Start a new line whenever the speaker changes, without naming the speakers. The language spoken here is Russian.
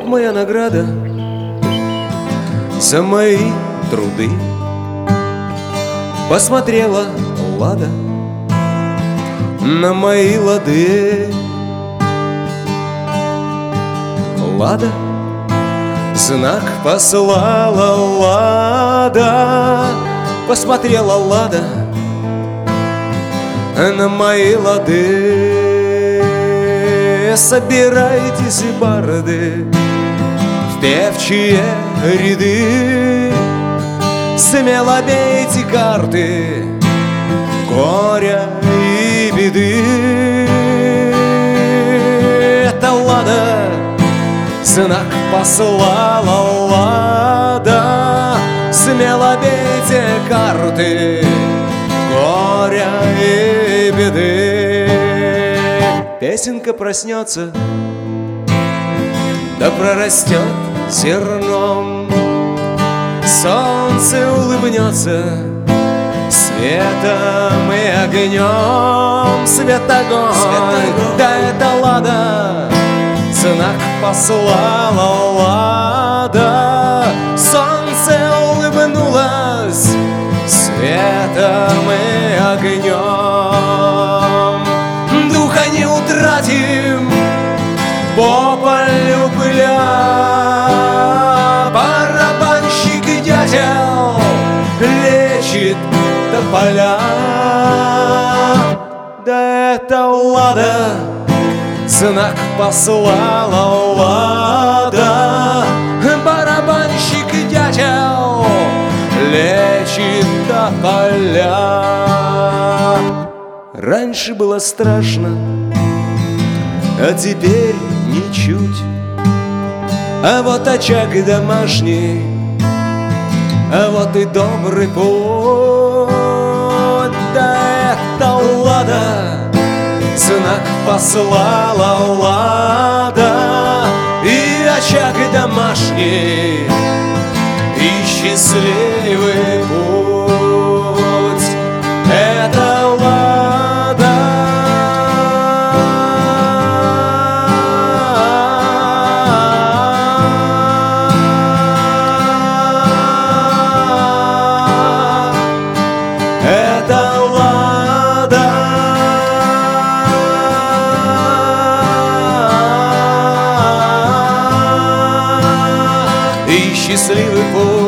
Вот моя награда за мои труды. Посмотрела Лада на мои лады. Лада знак послала, Лада. Посмотрела Лада на мои лады. Собирайтесь, барды, в певчие ряды, смело бейте карты горя и беды. Это Лада знак послала, Лада. Смело бейте карты горя и беды. Песенка проснется, да прорастет зерном. Солнце улыбнется светом и огнем. Свет огонь, да это Лада знак послала, Лада. Солнце улыбнулось светом и огнем. Духа не утратим по полю пыля. Барабанщик дятел лечит тополя. Да это Лада знак послала, Лада. Барабанщик дятел лечит тополя. Раньше было страшно, а теперь ничуть. А вот очаг домашний, а вот и добрый путь. Да это Лада знак послала, Лада. И очаг домашний, и счастливый путь. Это Лада. Это Лада. И счастливый путь.